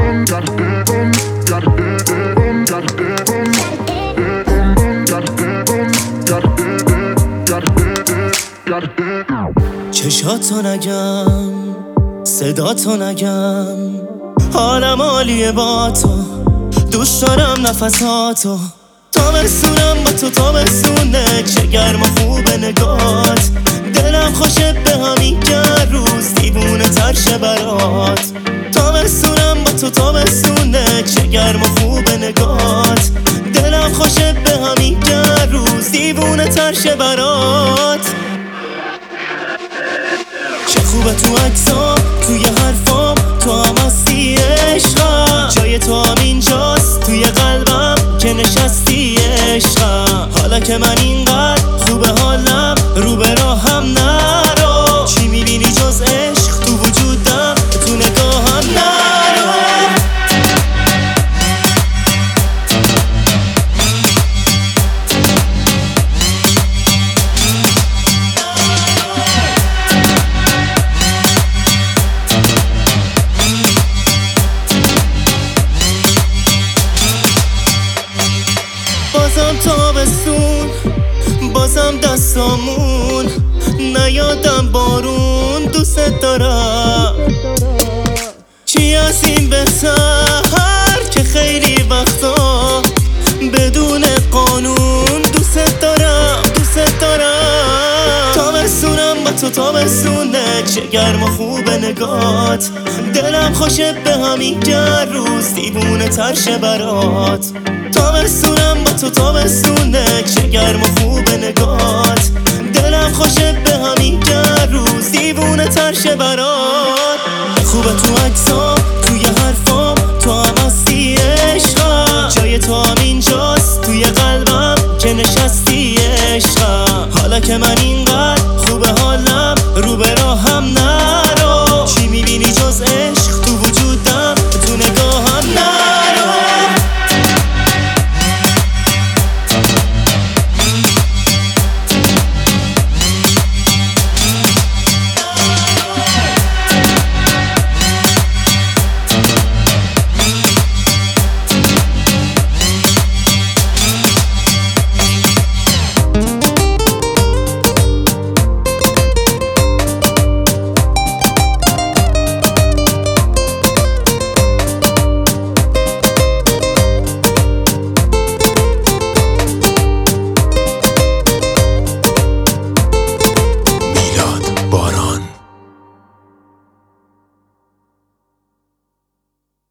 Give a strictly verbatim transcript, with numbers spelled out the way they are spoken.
چشاتو نگم، صداتو نگم، حالم عالیه با تو، دوست دارم نفساتو. تابستونم با تو تابستونه، چه گرم و خوبه نگات. دلم خوشه به همین گر روز دیوونه تر شه برات. تابستونم با تو تابستونه، چه گرم و خوبه نگات. دلم خوشه به همین گر روز دیوونه تر شه برات. چه خوبه تو عکسام، توی حرفام تو هم هستی عشقم. جای تو هم اینجاست توی قلبم که نشستی عشقم. حالا که من اینقدر خوبه حالم، رو به راهم نرو. چی میبینی جز عشق تو وجودم، تو نگاهم نرو. بازم تابستون، بازم دستامون، نیادم بارون. دوست دارم چی از این بهتر که خیلی وقتا بدون قانون. دوست دارم دوست دارم. تابستونم با تو تابستونه، چه گرم و خوبه نگات. دلم خوشه به همین گر روز دیوونه تر شه برات. تابستونم با تو تابستونه، چه گرم و خوبه نگات. دلم خوشه به همین گر روز دیوونه تر شه برات. خوبه تو عکسام، توی حرفام تو هم هستی عشقم. جای تو هم اینجاست توی قلبم که نشستی عشقم. حالا که من اینقدر